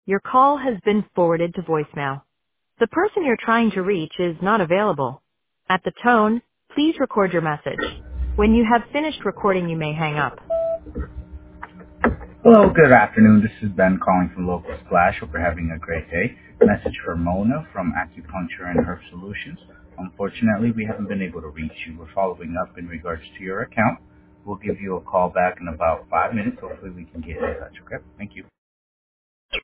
Your call has been forwarded to voicemail. The person you're trying to reach is not available. At the tone, please record your message. When you have finished recording, you may hang up. Hello, good afternoon. This is Ben calling from Local Splash. Hope you're having a great day. Message for Mona from Acupuncture and Herb Solutions. Unfortunately, we haven't been able to reach you. We're following up in regards to your account. We'll give you a call back in about 5 minutes. Hopefully we can get in touch, okay? Thank you.